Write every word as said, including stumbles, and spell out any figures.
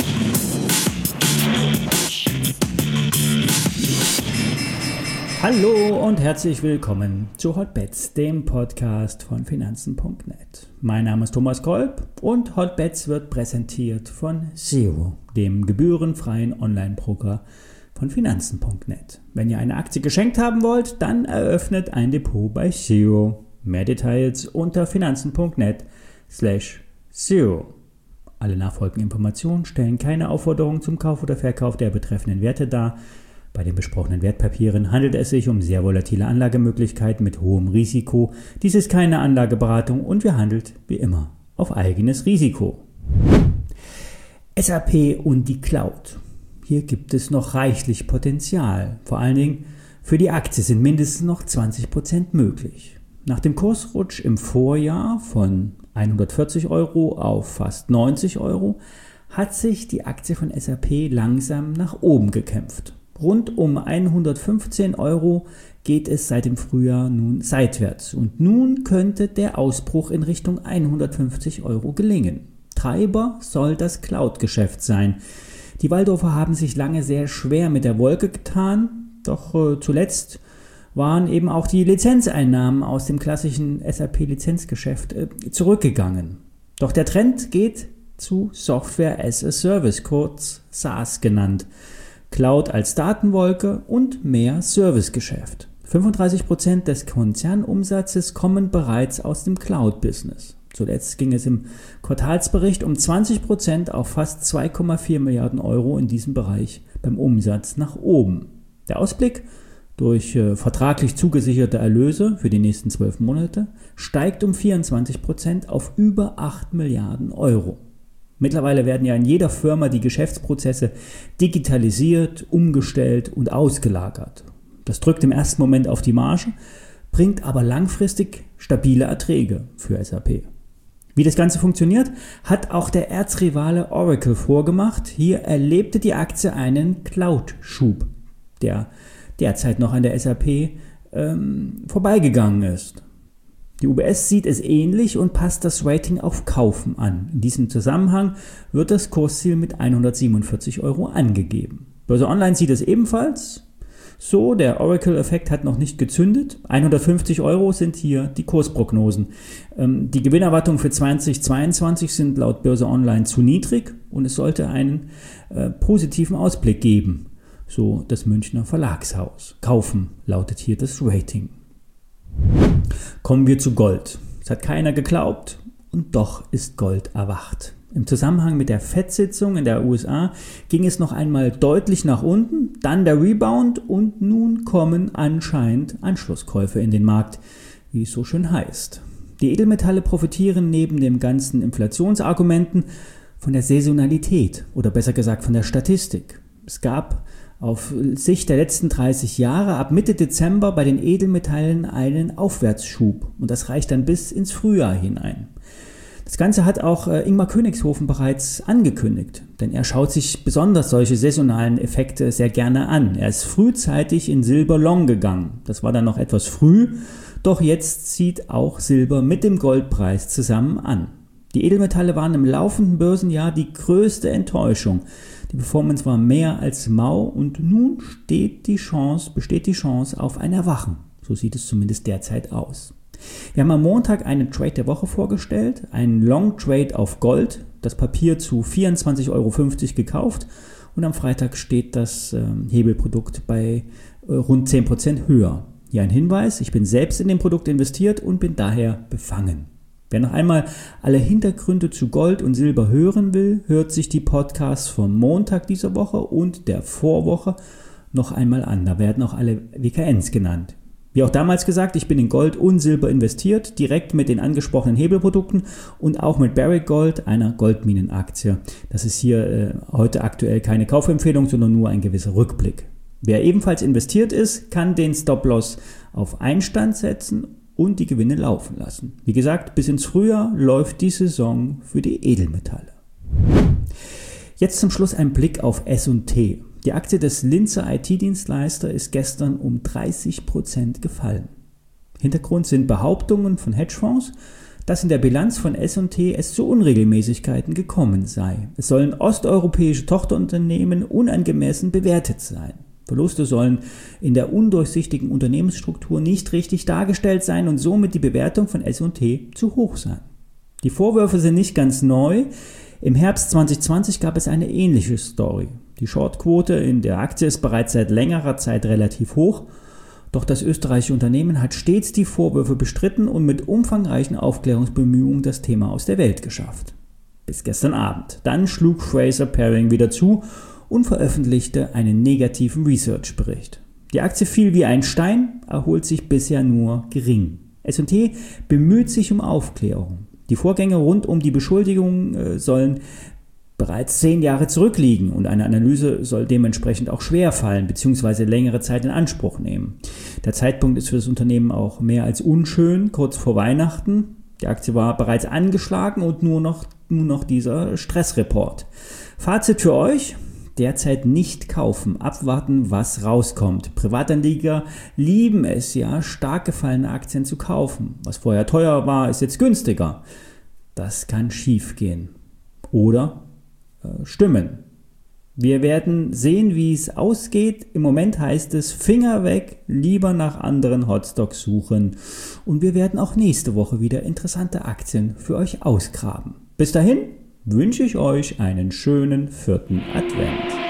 Hallo und herzlich willkommen zu Hotbets, dem Podcast von Finanzen punkt net. Mein Name ist Thomas Kolb und Hotbets wird präsentiert von Zero, dem gebührenfreien Online-Broker von Finanzen punkt net. Wenn ihr eine Aktie geschenkt haben wollt, dann eröffnet ein Depot bei Zero. Mehr Details unter finanzen punkt net slash zero. Alle nachfolgenden Informationen stellen keine Aufforderung zum Kauf oder Verkauf der betreffenden Werte dar. Bei den besprochenen Wertpapieren handelt es sich um sehr volatile Anlagemöglichkeiten mit hohem Risiko. Dies ist keine Anlageberatung und wir handeln wie immer auf eigenes Risiko. S A P und die Cloud. Hier gibt es noch reichlich Potenzial. Vor allen Dingen für die Aktie sind mindestens noch zwanzig Prozent möglich. Nach dem Kursrutsch im Vorjahr von hundertvierzig Euro auf fast neunzig Euro hat sich die Aktie von S A P langsam nach oben gekämpft. Rund um hundertfünfzehn Euro geht es seit dem Frühjahr nun seitwärts und nun könnte der Ausbruch in Richtung hundertfünfzig Euro gelingen. Treiber soll das Cloud-Geschäft sein. Die Walldorfer haben sich lange sehr schwer mit der Wolke getan, doch äh, zuletzt waren eben auch die Lizenzeinnahmen aus dem klassischen S A P-Lizenzgeschäft äh, zurückgegangen. Doch der Trend geht zu Software as a Service, kurz SaaS genannt. Cloud als Datenwolke und mehr Servicegeschäft. fünfunddreißig Prozent des Konzernumsatzes kommen bereits aus dem Cloud-Business. Zuletzt ging es im Quartalsbericht um zwanzig Prozent auf fast zwei Komma vier Milliarden Euro in diesem Bereich beim Umsatz nach oben. Der Ausblick durch äh, vertraglich zugesicherte Erlöse für die nächsten zwölf Monate steigt um vierundzwanzig Prozent auf über acht Milliarden Euro. Mittlerweile werden ja in jeder Firma die Geschäftsprozesse digitalisiert, umgestellt und ausgelagert. Das drückt im ersten Moment auf die Marge, bringt aber langfristig stabile Erträge für S A P. Wie das Ganze funktioniert, hat auch der Erzrivale Oracle vorgemacht. Hier erlebte die Aktie einen Cloud-Schub, der derzeit noch an der S A P ähm, vorbeigegangen ist. Die U B S sieht es ähnlich und passt das Rating auf Kaufen an. In diesem Zusammenhang wird das Kursziel mit hundertsiebenundvierzig Euro angegeben. Börse Online sieht es ebenfalls so. Der Oracle-Effekt hat noch nicht gezündet. hundertfünfzig Euro sind hier die Kursprognosen. Ähm, die Gewinnerwartungen für zweitausendzweiundzwanzig sind laut Börse Online zu niedrig und es sollte einen äh, positiven Ausblick geben. So das Münchner Verlagshaus. Kaufen lautet hier das Rating. Kommen wir zu Gold. Es hat keiner geglaubt und doch ist Gold erwacht. Im Zusammenhang mit der Fed-Sitzung in der U S A ging es noch einmal deutlich nach unten, dann der Rebound und nun kommen anscheinend Anschlusskäufe in den Markt, wie es so schön heißt. Die Edelmetalle profitieren neben den ganzen Inflationsargumenten von der Saisonalität oder besser gesagt von der Statistik. Es gab auf Sicht der letzten dreißig Jahre ab Mitte Dezember bei den Edelmetallen einen Aufwärtsschub und das reicht dann bis ins Frühjahr hinein. Das Ganze hat auch äh, Ingmar Königshofen bereits angekündigt, denn er schaut sich besonders solche saisonalen Effekte sehr gerne an. Er ist frühzeitig in Silber long gegangen. Das war dann noch etwas früh, doch jetzt zieht auch Silber mit dem Goldpreis zusammen an. Die Edelmetalle waren im laufenden Börsenjahr die größte Enttäuschung. Die Performance war mehr als mau und nun steht die Chance, besteht die Chance auf ein Erwachen. So sieht es zumindest derzeit aus. Wir haben am Montag einen Trade der Woche vorgestellt, einen Long Trade auf Gold, das Papier zu vierundzwanzig Euro fünfzig gekauft und am Freitag steht das äh, Hebelprodukt bei äh, rund zehn Prozent höher. Hier ein Hinweis, ich bin selbst in dem Produkt investiert und bin daher befangen. Wer noch einmal alle Hintergründe zu Gold und Silber hören will, hört sich die Podcasts vom Montag dieser Woche und der Vorwoche noch einmal an. Da werden auch alle W K Ns genannt. Wie auch damals gesagt, ich bin in Gold und Silber investiert, direkt mit den angesprochenen Hebelprodukten und auch mit Barrick Gold, einer Goldminenaktie. Das ist hier äh, heute aktuell keine Kaufempfehlung, sondern nur ein gewisser Rückblick. Wer ebenfalls investiert ist, kann den Stop-Loss auf Einstand setzen und die Gewinne laufen lassen. Wie gesagt, bis ins Frühjahr läuft die Saison für die Edelmetalle. Jetzt zum Schluss ein Blick auf S und T. Die Aktie des Linzer I T-Dienstleister ist gestern um dreißig Prozent gefallen. Hintergrund sind Behauptungen von Hedgefonds, dass in der Bilanz von S und T es zu Unregelmäßigkeiten gekommen sei. Es sollen osteuropäische Tochterunternehmen unangemessen bewertet sein. Verluste sollen in der undurchsichtigen Unternehmensstruktur nicht richtig dargestellt sein und somit die Bewertung von S und T zu hoch sein. Die Vorwürfe sind nicht ganz neu. Im Herbst zwanzig zwanzig gab es eine ähnliche Story. Die Shortquote in der Aktie ist bereits seit längerer Zeit relativ hoch, doch das österreichische Unternehmen hat stets die Vorwürfe bestritten und mit umfangreichen Aufklärungsbemühungen das Thema aus der Welt geschafft. Bis gestern Abend. Dann schlug Fraser Paring wieder zu und veröffentlichte einen negativen Research-Bericht. Die Aktie fiel wie ein Stein, erholt sich bisher nur gering. S und T bemüht sich um Aufklärung. Die Vorgänge rund um die Beschuldigungen äh, sollen bereits zehn Jahre zurückliegen und eine Analyse soll dementsprechend auch schwer fallen bzw. längere Zeit in Anspruch nehmen. Der Zeitpunkt ist für das Unternehmen auch mehr als unschön, kurz vor Weihnachten. Die Aktie war bereits angeschlagen und nur noch, nur noch dieser Stressreport. Fazit für euch: Derzeit nicht kaufen, abwarten, was rauskommt. Privatanleger lieben es ja, stark gefallene Aktien zu kaufen. Was vorher teuer war, ist jetzt günstiger. Das kann schief gehen. Oder äh, stimmen. Wir werden sehen, wie es ausgeht. Im Moment heißt es Finger weg, lieber nach anderen Hotstocks suchen. Und wir werden auch nächste Woche wieder interessante Aktien für euch ausgraben. Bis dahin wünsche ich euch einen schönen vierten Advent.